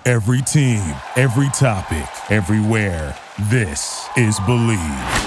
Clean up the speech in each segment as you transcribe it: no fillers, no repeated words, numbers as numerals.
Every team, every topic, everywhere. This is Believe.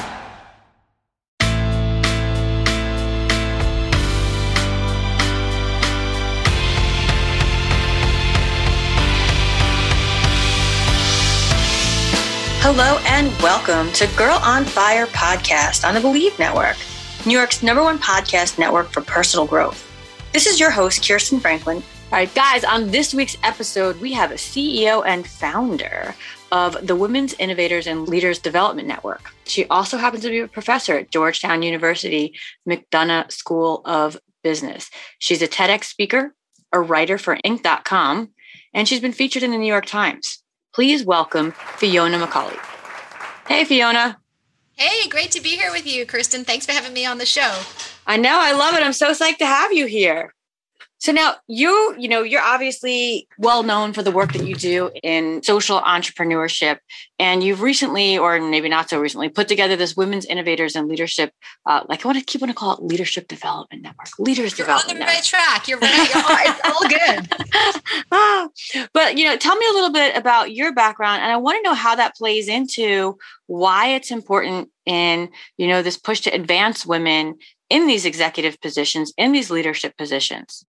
Hello and welcome to Girl on Fire podcast on the Believe Network, New York's #1 podcast network for personal growth. This is your host, Kirsten Franklin. All right, guys, on this week's episode, we have a CEO and founder of the Women's Innovators and Leaders Development Network. She also happens to be a professor at Georgetown University McDonough School of Business. She's a TEDx speaker, a writer for Inc.com, and she's been featured in the New York Times. Please welcome Fiona McCauley. Hey, Fiona. Hey, great to be here with you, Kirsten. Thanks for having me on the show. I know. I love it. I'm so psyched to have you here. So now you're obviously well known for the work that you do in social entrepreneurship. And you've recently, or maybe not so recently, put together this Women's Innovators and Leadership, I want to call it Leadership Development Network. You're on the right track. You're right. It's all good. But, tell me a little bit about your background. And I want to know how that plays into why it's important in, this push to advance women in these executive positions, in these leadership positions.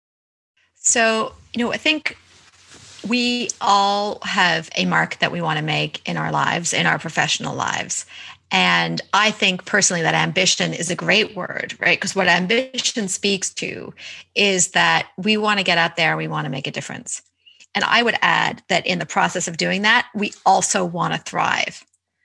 So, I think we all have a mark that we want to make in our lives, in our professional lives. And I think personally that ambition is a great word, right? Because what ambition speaks to is that we want to get out there, we want to make a difference. And I would add that in the process of doing that, we also want to thrive.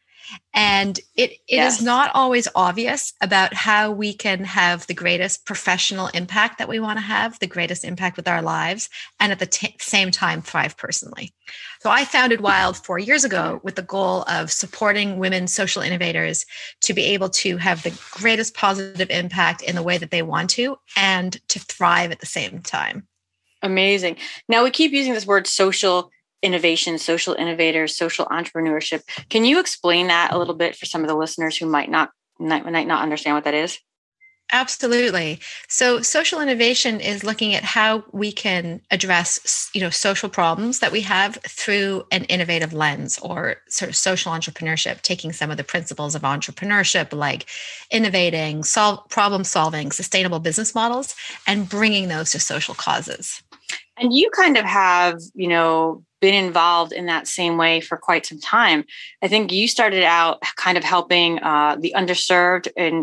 And it is not always obvious about how we can have the greatest professional impact that we want to have, the greatest impact with our lives, and at the same time, thrive personally. So I founded Wild 4 years ago with the goal of supporting women social innovators to be able to have the greatest positive impact in the way that they want to and to thrive at the same time. Amazing. Now we keep using this word social innovation, social innovators, social entrepreneurship. Can you explain that a little bit for some of the listeners who might not understand what that is? Absolutely. So social innovation is looking at how we can address, social problems that we have through an innovative lens, or sort of social entrepreneurship, taking some of the principles of entrepreneurship like innovating, problem solving, sustainable business models, and bringing those to social causes. And you kind of have, been involved in that same way for quite some time. I think you started out kind of helping the underserved in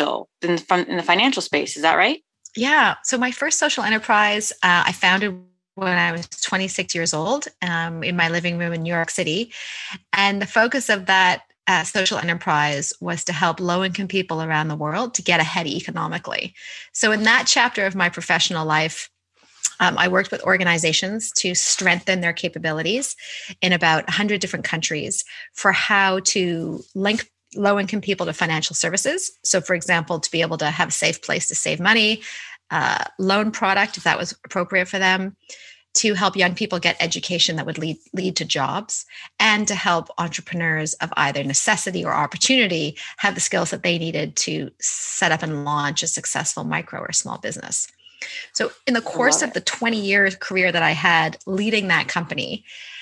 the financial space. Is that right? Yeah. So my first social enterprise I founded when I was 26 years old in my living room in New York City. And the focus of that social enterprise was to help low-income people around the world to get ahead economically. So in that chapter of my professional life, I worked with organizations to strengthen their capabilities in about 100 different countries for how to link low-income people to financial services. So, for example, to be able to have a safe place to save money, loan product, if that was appropriate for them, to help young people get education that would lead to jobs, and to help entrepreneurs of either necessity or opportunity have the skills that they needed to set up and launch a successful micro or small business. So in the course of the 20-year career that I had leading that company,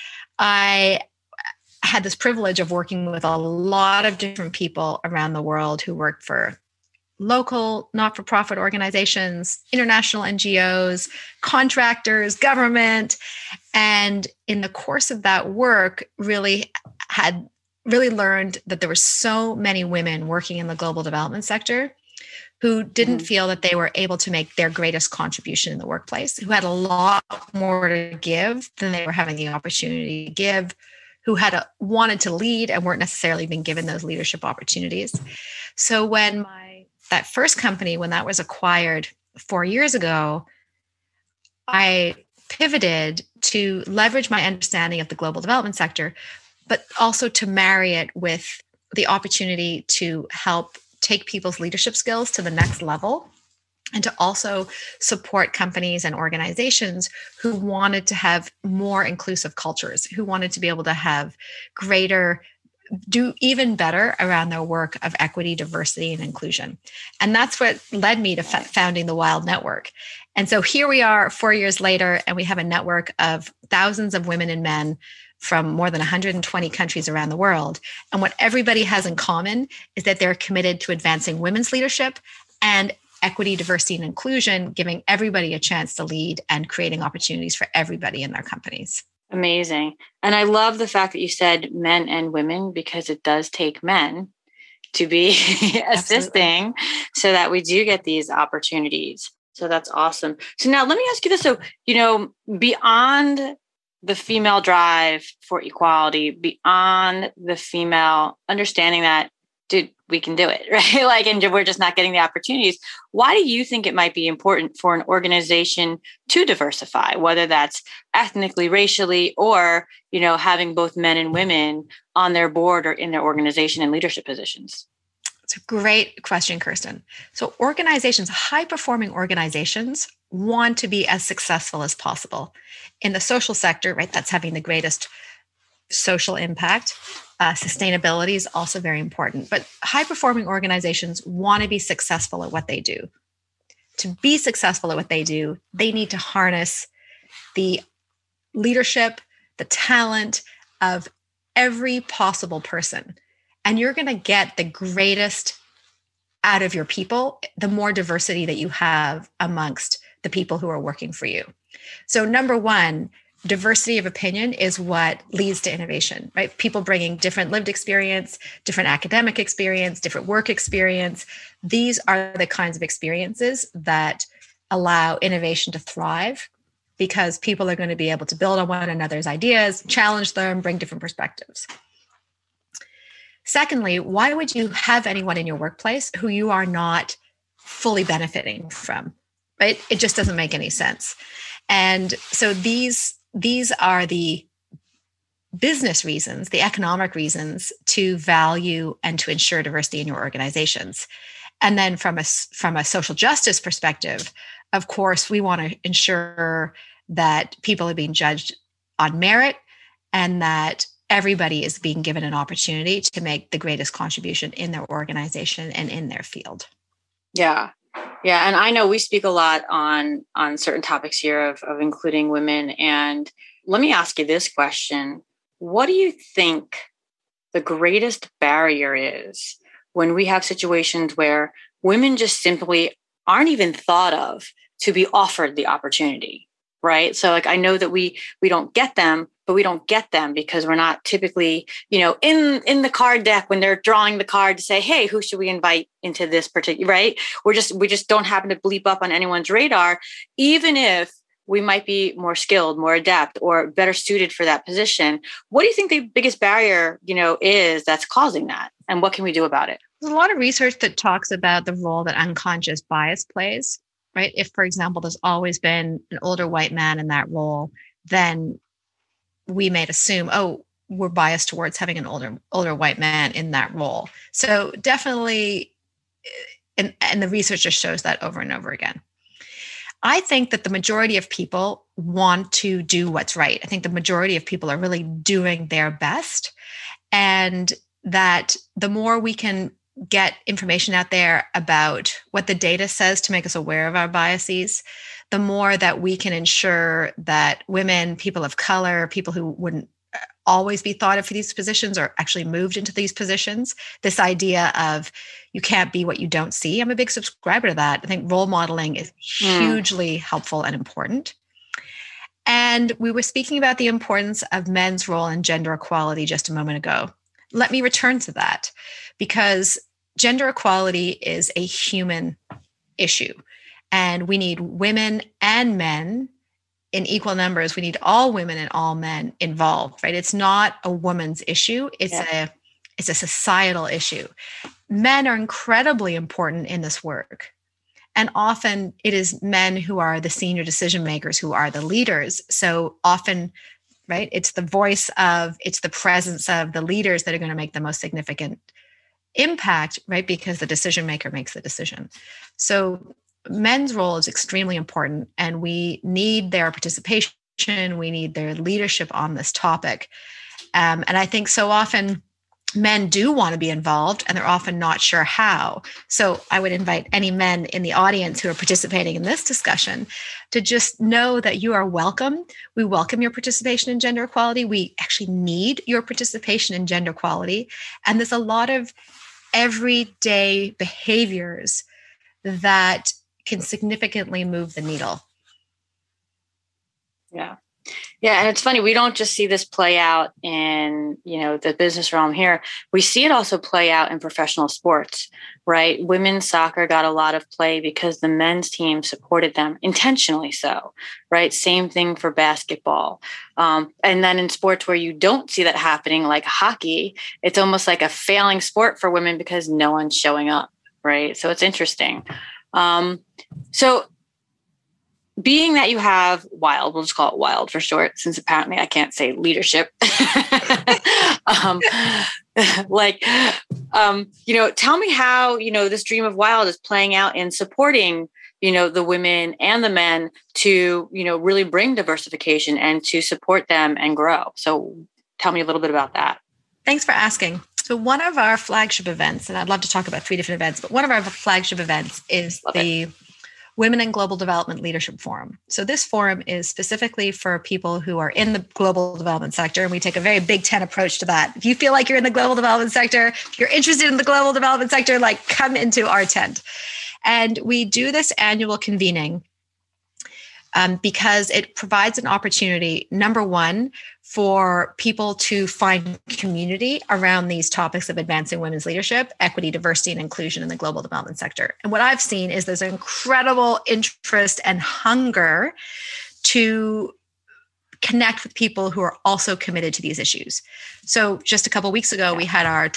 I had this privilege of working with a lot of different people around the world who worked for local not-for-profit organizations, international NGOs, contractors, government. And in the course of that work, really learned that there were so many women working in the global development sector who didn't feel that they were able to make their greatest contribution in the workplace, who had a lot more to give than they were having the opportunity to give, who wanted to lead and weren't necessarily being given those leadership opportunities. So when that first company, when that was acquired 4 years ago, I pivoted to leverage my understanding of the global development sector, but also to marry it with the opportunity to help take people's leadership skills to the next level, and to also support companies and organizations who wanted to have more inclusive cultures, who wanted to be able to have do even better around their work of equity, diversity, and inclusion. And that's what led me to founding the Wild Network. And so here we are 4 years later, and we have a network of thousands of women and men from more than 120 countries around the world. And what everybody has in common is that they're committed to advancing women's leadership and equity, diversity, and inclusion, giving everybody a chance to lead and creating opportunities for everybody in their companies. Amazing. And I love the fact that you said men and women, because it does take men to be assisting so that we do get these opportunities. So that's awesome. So now let me ask you this. So, beyond the female drive for equality, beyond the female understanding that, dude, we can do it, right? And we're just not getting the opportunities. Why do you think it might be important for an organization to diversify, whether that's ethnically, racially, or, having both men and women on their board or in their organization in leadership positions? It's a great question, Kirsten. So organizations, high-performing organizations, want to be as successful as possible. In the social sector, right, that's having the greatest social impact. Sustainability is also very important. But high-performing organizations want to be successful at what they do. To be successful at what they do, they need to harness the leadership, the talent of every possible person. And you're going to get the greatest out of your people, the more diversity that you have amongst the people who are working for you. So number one, diversity of opinion is what leads to innovation, right? People bringing different lived experience, different academic experience, different work experience. These are the kinds of experiences that allow innovation to thrive, because people are going to be able to build on one another's ideas, challenge them, bring different perspectives. Secondly, why would you have anyone in your workplace who you are not fully benefiting from, right? It just doesn't make any sense. And so these are the business reasons, the economic reasons to value and to ensure diversity in your organizations. And then from a social justice perspective, of course, we want to ensure that people are being judged on merit and that everybody is being given an opportunity to make the greatest contribution in their organization and in their field. Yeah. Yeah. And I know we speak a lot on certain topics here of including women. And let me ask you this question. What do you think the greatest barrier is when we have situations where women just simply aren't even thought of to be offered the opportunity, right? So I know that we don't get them, but we don't get them because we're not typically, in the card deck when they're drawing the card to say, hey, who should we invite into this particular, right? We just don't happen to bleep up on anyone's radar, even if we might be more skilled, more adept, or better suited for that position. What do you think the biggest barrier, is that's causing that? And what can we do about it? There's a lot of research that talks about the role that unconscious bias plays, right? If, for example, there's always been an older white man in that role, then we may assume, we're biased towards having an older white man in that role. So definitely, and the research just shows that over and over again. I think that the majority of people want to do what's right. I think the majority of people are really doing their best, and that the more we can get information out there about what the data says to make us aware of our biases, the more that we can ensure that women, people of color, people who wouldn't always be thought of for these positions are actually moved into these positions. This idea of you can't be what you don't see. I'm a big subscriber to that. I think role modeling is hugely helpful and important. And we were speaking about the importance of men's role in gender equality just a moment ago. Let me return to that, because gender equality is a human issue. And we need women and men in equal numbers. We need all women and all men involved, right? It's not a woman's issue. It's a societal issue. Men are incredibly important in this work. And often it is men who are the senior decision makers, who are the leaders. So often, right, it's the presence of the leaders that are going to make the most significant impact, right? Because the decision maker makes the decision. So men's role is extremely important, and we need their participation. We need their leadership on this topic. And I think so often men do want to be involved and they're often not sure how. So I would invite any men in the audience who are participating in this discussion to just know that you are welcome. We welcome your participation in gender equality. We actually need your participation in gender equality. And there's a lot of everyday behaviors that can significantly move the needle. Yeah. Yeah. And it's funny, we don't just see this play out in, the business realm here. We see it also play out in professional sports, right? Women's soccer got a lot of play because the men's team supported them, intentionally so, right? Same thing for basketball. And then in sports where you don't see that happening, like hockey, it's almost like a failing sport for women because no one's showing up, right? So it's interesting. So being that you have WILD, we'll just call it WILD for short, since apparently I can't say leadership. Tell me how, this dream of WILD is playing out in supporting, the women and the men to, really bring diversification and to support them and grow. So tell me a little bit about that. Thanks for asking. So one of our flagship events, and I'd love to talk about 3 different events, but one of our flagship events is the Women in Global Development Leadership Forum. So this forum is specifically for people who are in the global development sector, and we take a very Big Ten approach to that. If you feel like you're in the global development sector, if you're interested in the global development sector, come into our tent. And we do this annual convening because it provides an opportunity, number one, for people to find community around these topics of advancing women's leadership, equity, diversity, and inclusion in the global development sector. And what I've seen is there's an incredible interest and hunger to connect with people who are also committed to these issues. So just a couple of weeks ago, we had our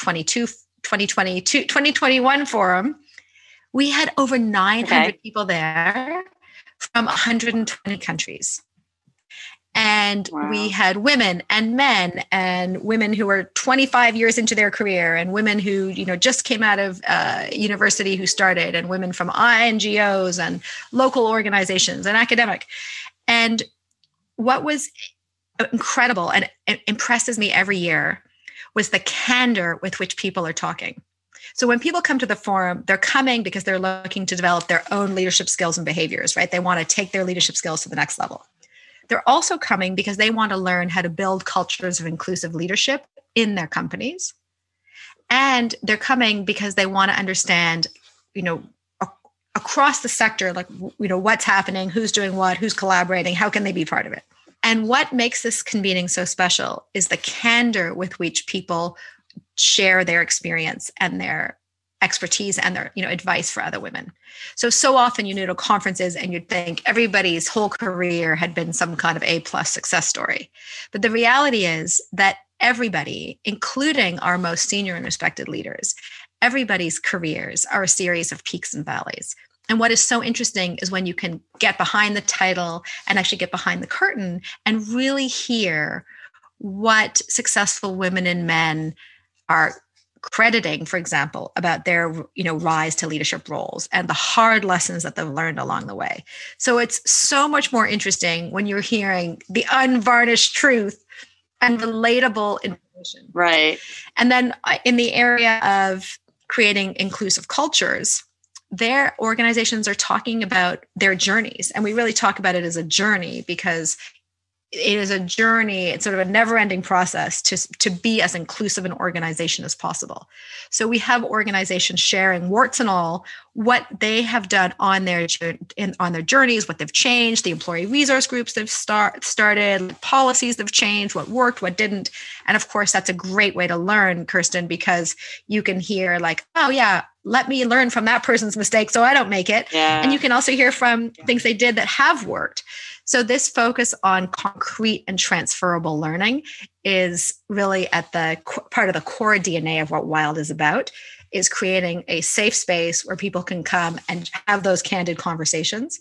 2021 forum. We had over 900 people there from 120 countries. And we had women and men and women who were 25 years into their career and women who, just came out of university who started, and women from NGOs and local organizations and academic. And what was incredible and impresses me every year was the candor with which people are talking. So when people come to the forum, they're coming because they're looking to develop their own leadership skills and behaviors, right? They want to take their leadership skills to the next level. They're also coming because they want to learn how to build cultures of inclusive leadership in their companies. And they're coming because they want to understand, across the sector, what's happening, who's doing what, who's collaborating, how can they be part of it? And what makes this convening so special is the candor with which people share their experience and their expertise and their, advice for other women. So often, to conferences and you'd think everybody's whole career had been some kind of A+ success story. But the reality is that everybody, including our most senior and respected leaders, everybody's careers are a series of peaks and valleys. And what is so interesting is when you can get behind the title and actually get behind the curtain and really hear what successful women and men are crediting, for example, about their, rise to leadership roles and the hard lessons that they've learned along the way. So it's so much more interesting when you're hearing the unvarnished truth and relatable information. Right. And then in the area of creating inclusive cultures, their organizations are talking about their journeys. And we really talk about it as a journey because it is a journey. It's sort of a never-ending process to be as inclusive an organization as possible. So we have organizations sharing, warts and all, what they have done on their journeys, what they've changed, the employee resource groups they've started, policies they've changed, what worked, what didn't. And of course, that's a great way to learn, Kirsten, because you can hear oh yeah, let me learn from that person's mistake so I don't make it. Yeah. And you can also hear from things they did that have worked. So this focus on concrete and transferable learning is really at the part of the core DNA of what WILD is about, is creating a safe space where people can come and have those candid conversations.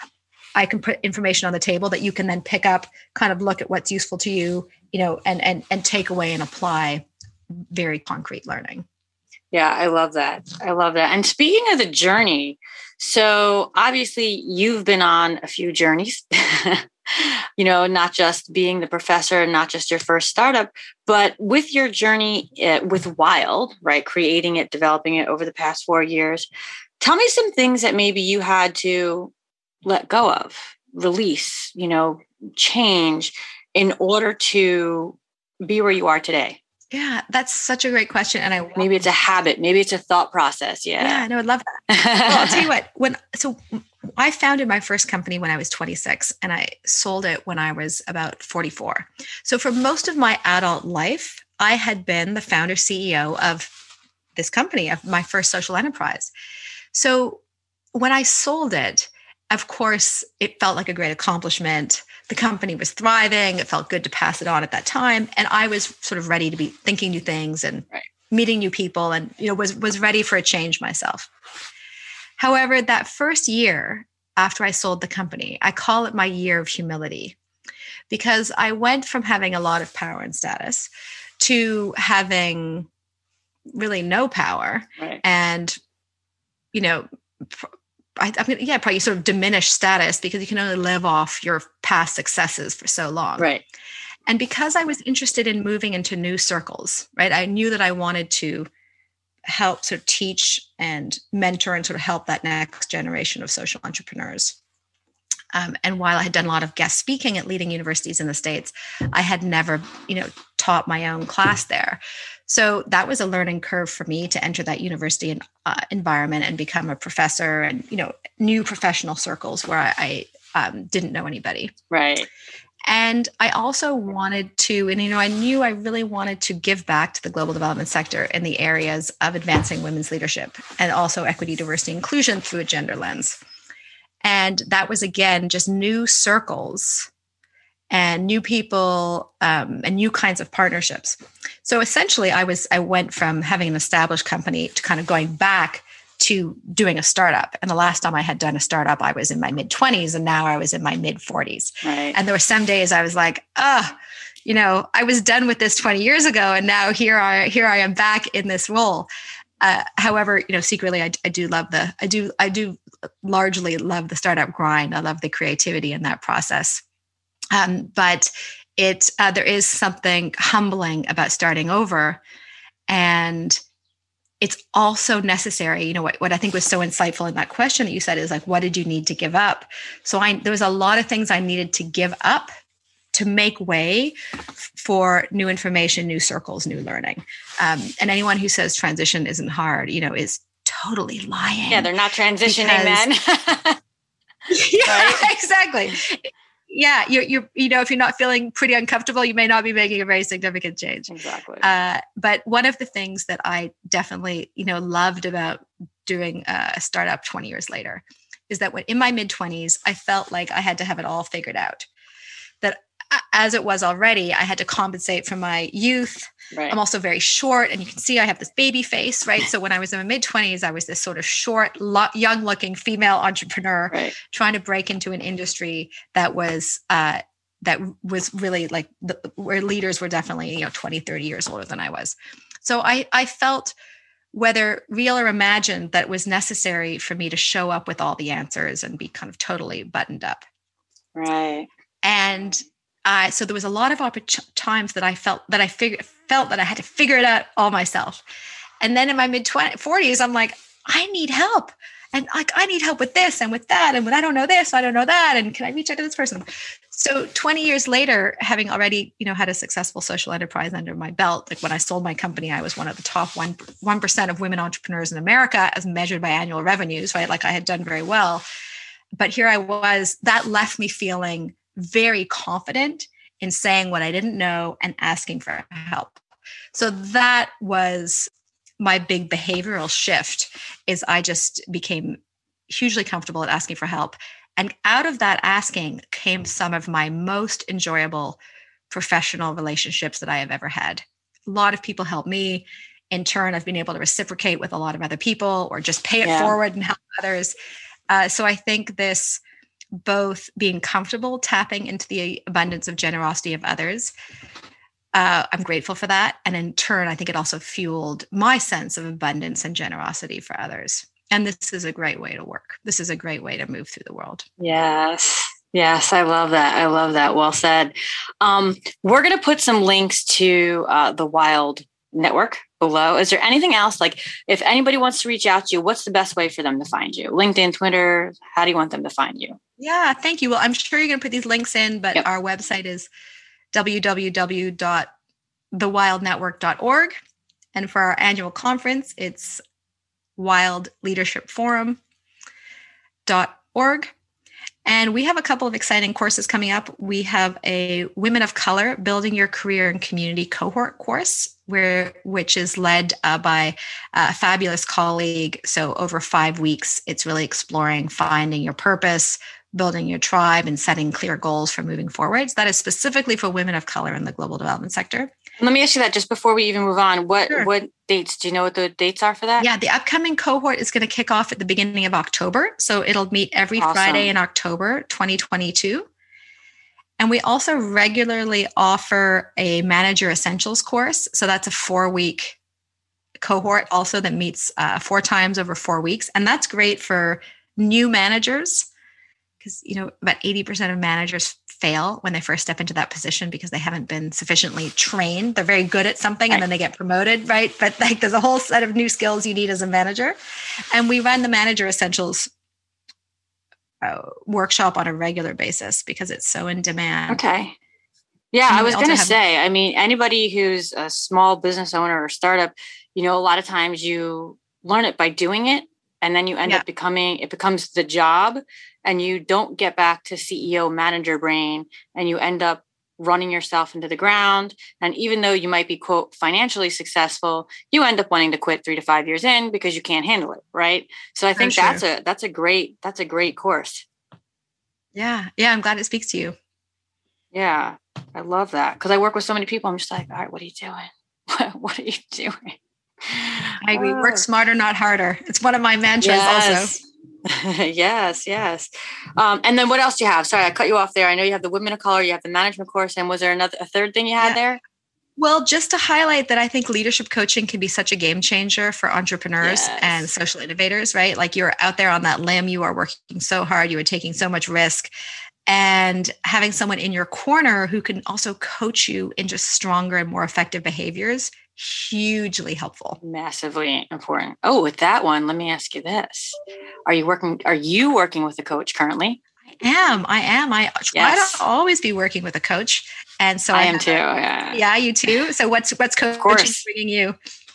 I can put information on the table that you can then pick up, kind of look at what's useful to you, and take away and apply very concrete learning. Yeah, I love that. And speaking of the journey, so obviously you've been on a few journeys not just being the professor, not just your first startup, but with your journey with Wild, right? Creating it, developing it over the past 4 years. Tell me some things that maybe you had to let go of, release, change in order to be where you are today. Yeah, that's such a great question. And maybe it's a habit, maybe it's a thought process. Yeah, no, I'd love that. Well, I'll tell you what. I founded my first company when I was 26, and I sold it when I was about 44. So for most of my adult life, I had been the founder CEO of this company, of my first social enterprise. So when I sold it, of course, it felt like a great accomplishment. The company was thriving. It felt good to pass it on at that time. And I was sort of ready to be thinking new things and meeting new people and, was ready for a change myself. However, that first year after I sold the company, I call it my year of humility, because I went from having a lot of power and status to having really no power and, probably sort of diminished status, because you can only live off your past successes for so long. Right. And because I was interested in moving into new circles, right, I knew that I wanted to help sort of teach and mentor and sort of help that next generation of social entrepreneurs. And while I had done a lot of guest speaking at leading universities in the States, I had never, taught my own class there. So that was a learning curve for me to enter that university environment and become a professor and, new professional circles where I didn't know anybody. Right. And I also wanted to, and, I knew I really wanted to give back to the global development sector in the areas of advancing women's leadership and also equity, diversity, inclusion through a gender lens. And that was, again, just new circles and new people and new kinds of partnerships. So essentially, I went from having an established company to kind of going back to doing a startup. And the last time I had done a startup, I was in my mid-20s, and now I was in my mid-40s. Right. And there were some days I was like, I was done with this 20 years ago, and now here I am back in this role. However, secretly, I do largely love the startup grind. I love the creativity in that process. But there is something humbling about starting over, and it's also necessary. What I think was so insightful in that question that you said is like, what did you need to give up? So there was a lot of things I needed to give up to make way for new information, new circles, new learning. And anyone who says transition isn't hard, is totally lying. Yeah, they're not transitioning then. Yeah, exactly. Yeah, you're if you're not feeling pretty uncomfortable, you may not be making a very significant change. Exactly. But one of the things that I definitely loved about doing a startup 20 years later is that when in my mid-20s, I felt like I had to have it all figured out. That as it was already, I had to compensate for my youth. Right. I'm also very short, and you can see I have this baby face, right? So when I was in my mid-20s, I was this sort of short, young-looking female entrepreneur trying to break into an industry that was really like where leaders were definitely 20, 30 years older than I was. So I felt, whether real or imagined, that it was necessary for me to show up with all the answers and be kind of totally buttoned up. Right. And so there was a lot of times that I felt that I had to figure it out all myself. And then in my mid-40s, I'm like, I need help. And like, I need help with this and with that. And when I don't know this, I don't know that. And can I reach out to this person? So 20 years later, having already, had a successful social enterprise under my belt, like when I sold my company, I was one of the top 1% of women entrepreneurs in America as measured by annual revenues, right? Like I had done very well. But here I was, that left me feeling very confident in saying what I didn't know and asking for help. So that was my big behavioral shift, is I just became hugely comfortable at asking for help. And out of that asking came some of my most enjoyable professional relationships that I have ever had. A lot of people help me. In turn, I've been able to reciprocate with a lot of other people, or just pay it forward and help others. So I think this, both being comfortable tapping into the abundance of generosity of others, I'm grateful for that. And in turn, I think it also fueled my sense of abundance and generosity for others. And this is a great way to work. This is a great way to move through the world. Yes. Yes, I love that. I love that. Well said. We're going to put some links to the Wild Network below. Is there anything else? Like if anybody wants to reach out to you, what's the best way for them to find you? LinkedIn, Twitter, how do you want them to find you? Yeah, thank you. Well, I'm sure you're going to put these links in, but our website is www.thewildnetwork.org. And for our annual conference, it's wildleadershipforum.org. And we have a couple of exciting courses coming up. We have a Women of Color Building Your Career and Community cohort course, which is led by a fabulous colleague. So over 5 weeks, it's really exploring finding your purpose, building your tribe, and setting clear goals for moving forward. So that is specifically for women of color in the global development sector. Let me ask you that just before we even move on. What dates? Do you know what the dates are for that? Yeah, the upcoming cohort is going to kick off at the beginning of October. So it'll meet every Friday in October 2022. And we also regularly offer a Manager Essentials course. So that's a 4-week cohort also that meets 4 times over 4 weeks. And that's great for new managers because, about 80% of managers fail when they first step into that position because they haven't been sufficiently trained. They're very good at something and then they get promoted, right? But there's a whole set of new skills you need as a manager. And we run the Manager Essentials workshop on a regular basis because it's so in demand. Okay. Yeah, I was going to say, anybody who's a small business owner or startup, a lot of times you learn it by doing it. And then you end up it becomes the job and you don't get back to CEO manager brain and you end up running yourself into the ground. And even though you might be, quote, financially successful, you end up wanting to quit 3 to 5 years in because you can't handle it. Right. So I think that's a great course. Yeah. Yeah. I'm glad it speaks to you. Yeah. I love that. Because I work with so many people. I'm just like, all right, what are you doing? What are you doing? I agree. Work smarter, not harder. It's one of my mantras also. Yes. And then what else do you have? Sorry, I cut you off there. I know you have the Women of Color, you have the management course. And was there a third thing you had there? Well, just to highlight that I think leadership coaching can be such a game changer for entrepreneurs and social innovators, right? Like you're out there on that limb, you are working so hard, you are taking so much risk. And having someone in your corner who can also coach you into stronger and more effective behaviors, hugely helpful. Massively important. Oh, with that one, let me ask you this. Are you working with a coach currently? I am. I try to always be working with a coach. And so I am too. Yeah, you too. So what's coaching bringing you?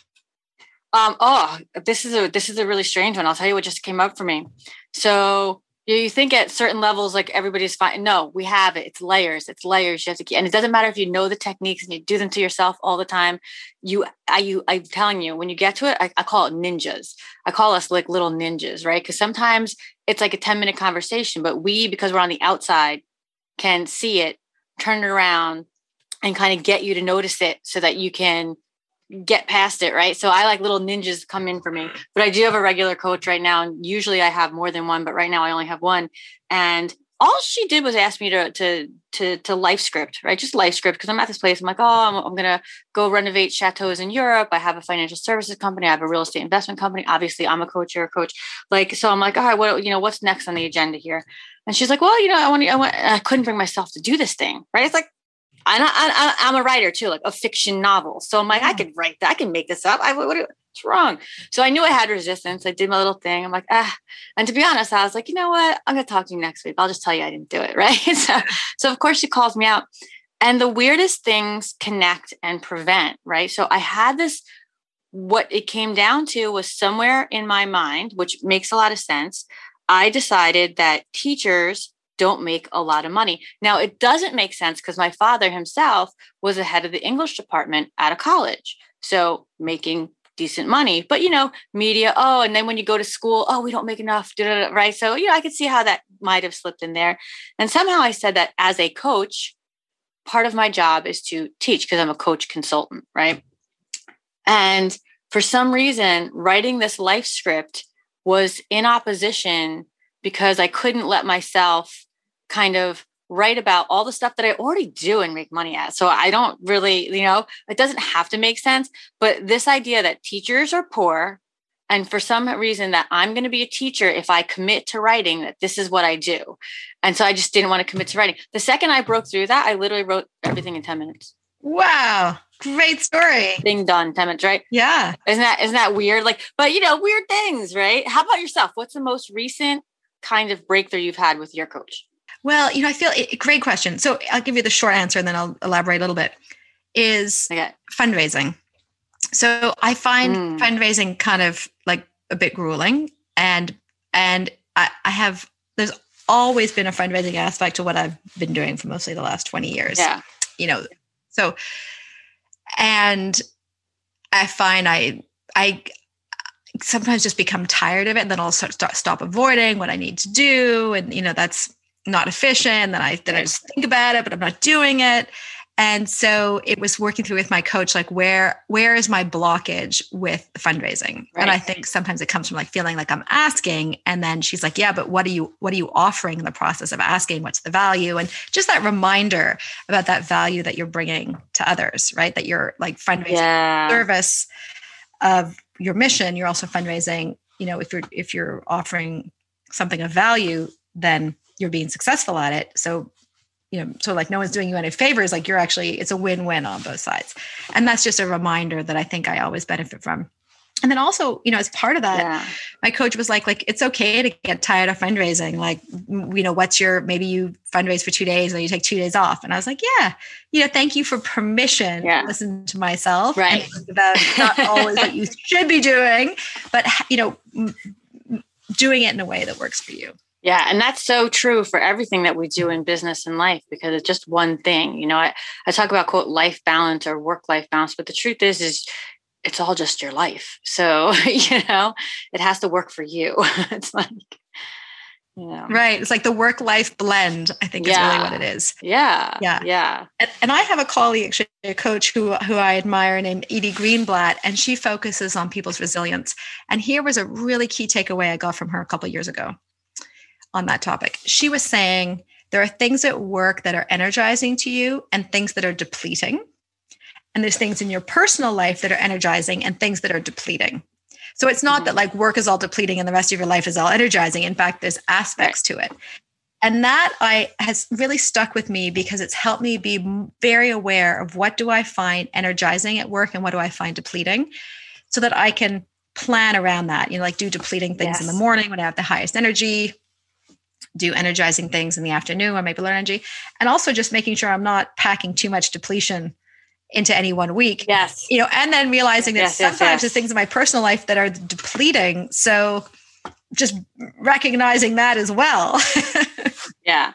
This is a really strange one. I'll tell you what just came up for me. So you think at certain levels, like everybody's fine. No, we have it. It's layers. You have to keep, and it doesn't matter if you know the techniques and you do them to yourself all the time. I'm telling you, when you get to it, I call it ninjas. I call us like little ninjas, right? Because sometimes it's like a 10-minute conversation, but because we're on the outside, can see it, turn it around, and kind of get you to notice it so that you can get past it, right? So I like little ninjas come in for me, but I do have a regular coach right now. And usually I have more than one, but right now I only have one. And all she did was ask me to life script, right? Just life script. Cause I'm at this place. I'm like, I'm going to go renovate chateaus in Europe. I have a financial services company. I have a real estate investment company. Obviously I'm a coach. You're a coach. So I'm like, all right, what's next on the agenda here? And she's like, well, I couldn't bring myself to do this thing. Right. It's like, I'm a writer too, like a fiction novel. So I'm like, I could write that. I can make this up. What's wrong? So I knew I had resistance. I did my little thing. I'm like, and to be honest, I was like, you know what? I'm going to talk to you next week. I'll just tell you I didn't do it. Right. So of course she calls me out, and the weirdest things connect and prevent. Right. So I had this, what it came down to was somewhere in my mind, which makes a lot of sense. I decided that teachers don't make a lot of money. Now, it doesn't make sense because my father himself was the head of the English department at a college. So making decent money, but media. And then when you go to school, we don't make enough, right? So, I could see how that might have slipped in there. And somehow I said that as a coach, part of my job is to teach because I'm a coach consultant, right? And for some reason, writing this life script was in opposition because I couldn't let myself kind of write about all the stuff that I already do and make money at. So I don't really, it doesn't have to make sense. But this idea that teachers are poor And for some reason that I'm going to be a teacher, if I commit to writing, that this is what I do. And so I just didn't want to commit to writing. The second I broke through that, I literally wrote everything in 10 minutes. Wow. Great story. Thing done, 10 minutes, right? Yeah. Isn't that weird? Like, but weird things, right? How about yourself? What's the most recent kind of breakthrough you've had with your coach? Well, I feel great question. So I'll give you the short answer and then I'll elaborate a little bit, is fundraising. So I find fundraising kind of like a bit grueling, and there's always been a fundraising aspect to what I've been doing for mostly the last 20 years. Yeah. So, and I find I sometimes just become tired of it, and then I'll stop avoiding what I need to do. And, that's not efficient. Then I just think about it, but I'm not doing it. And so it was working through with my coach, like where is my blockage with fundraising? Right. And I think sometimes it comes from like feeling like I'm asking. And then she's like, yeah, but what are you offering in the process of asking? What's the value? And just that reminder about that value that you're bringing to others, right? That you're like fundraising service of your mission. You're also fundraising, if you're offering something of value, then you're being successful at it. So like no one's doing you any favors, like it's a win-win on both sides. And that's just a reminder that I think I always benefit from. And then also, as part of that, my coach was like, it's okay to get tired of fundraising. Like, maybe you fundraise for 2 days and you take 2 days off. And I was like, thank you for permission to listen to myself. Right. And think about not always what you should be doing, but, doing it in a way that works for you. Yeah. And that's so true for everything that we do in business and life, because it's just one thing. I talk about, quote, life balance or work-life balance, but the truth is it's all just your life. So, it has to work for you. It's like, right. It's like the work-life blend, I think is really what it is. Yeah. And I have a colleague, actually, a coach who I admire named Edie Greenblatt, and she focuses on people's resilience. And here was a really key takeaway I got from her a couple of years ago on that topic. She was saying there are things at work that are energizing to you and things that are depleting. And there's things in your personal life that are energizing and things that are depleting. So it's not that like work is all depleting and the rest of your life is all energizing. In fact, there's aspects to it. And that has really stuck with me because it's helped me be very aware of what do I find energizing at work and what do I find depleting, so that I can plan around that, like do depleting things in the morning when I have the highest energy, do energizing things in the afternoon when maybe low energy, and also just making sure I'm not packing too much depletion into any one week. Yes. And then realizing that sometimes there's things in my personal life that are depleting. So just recognizing that as well. Yeah.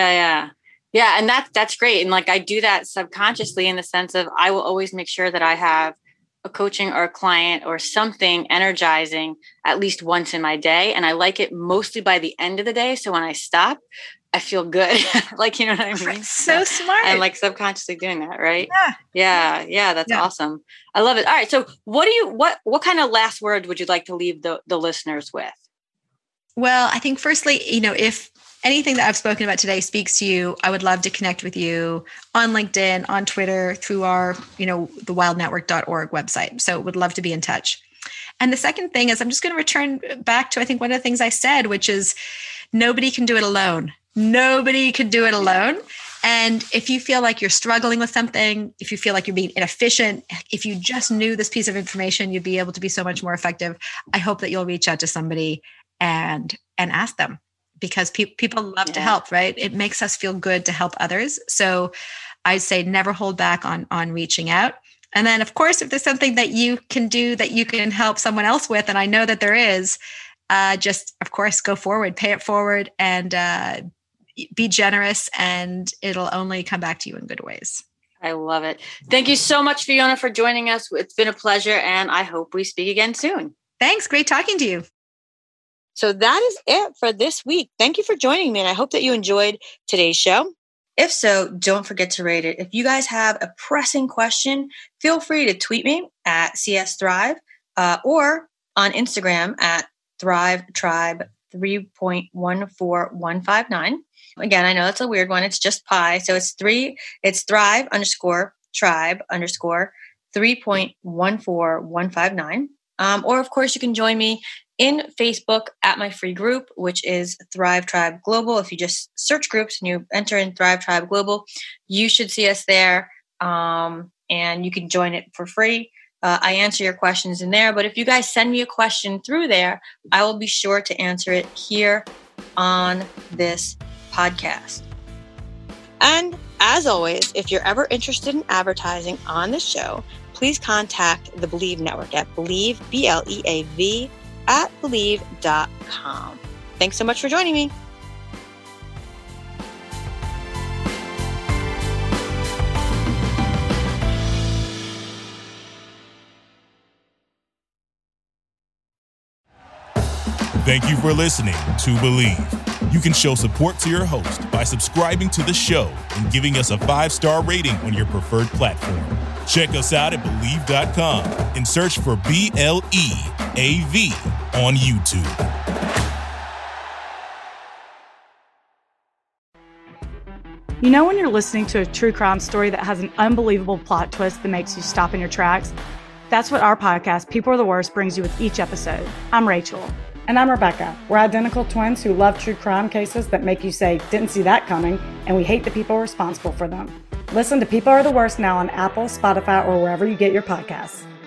And that's great. And like, I do that subconsciously in the sense of I will always make sure that I have a coaching or a client or something energizing at least once in my day. And I like it mostly by the end of the day. So when I stop, I feel good. Like, you know what I mean? So smart. And like subconsciously doing that, right? Yeah. That's awesome. I love it. All right. So what kind of last word would you like to leave the listeners with? Well, I think firstly, if anything that I've spoken about today speaks to you, I would love to connect with you on LinkedIn, on Twitter, through our, thewildnetwork.org website. So would love to be in touch. And the second thing is I'm just going to return back to, I think, one of the things I said, which is nobody can do it alone. Nobody can do it alone. And if you feel like you're struggling with something, if you feel like you're being inefficient, if you just knew this piece of information, you'd be able to be so much more effective. I hope that you'll reach out to somebody and ask them, because people love to help, right? It makes us feel good to help others. So I'd say never hold back on reaching out. And then, of course, if there's something that you can do that you can help someone else with, and I know that there is, just, of course, go forward, pay it forward, and be generous, and it'll only come back to you in good ways. I love it. Thank you so much, Fiona, for joining us. It's been a pleasure, and I hope we speak again soon. Thanks. Great talking to you. So that is it for this week. Thank you for joining me, and I hope that you enjoyed today's show. If so, don't forget to rate it. If you guys have a pressing question, feel free to tweet me at CS Thrive or on Instagram at Thrive Tribe 3.14159. Again, I know that's a weird one. It's just pi. So it's Thrive _Tribe _ 3.14159. Or, of course, you can join me in Facebook at my free group, which is Thrive Tribe Global. If you just search groups and you enter in Thrive Tribe Global, you should see us there, and you can join it for free. I answer your questions in there, but if you guys send me a question through there, I will be sure to answer it here on this podcast. And as always, if you're ever interested in advertising on the show, please contact the Believe Network at Believe, BLEAV, at Believe.com. Thanks so much for joining me. Thank you for listening to Believe. You can show support to your host by subscribing to the show and giving us a 5-star rating on your preferred platform. Check us out at Believe.com and search for BLEAV on YouTube. You know when you're listening to a true crime story that has an unbelievable plot twist that makes you stop in your tracks? That's what our podcast, People Are the Worst, brings you with each episode. I'm Rachel. And I'm Rebecca. We're identical twins who love true crime cases that make you say, didn't see that coming, and we hate the people responsible for them. Listen to People Are the Worst now on Apple, Spotify, or wherever you get your podcasts.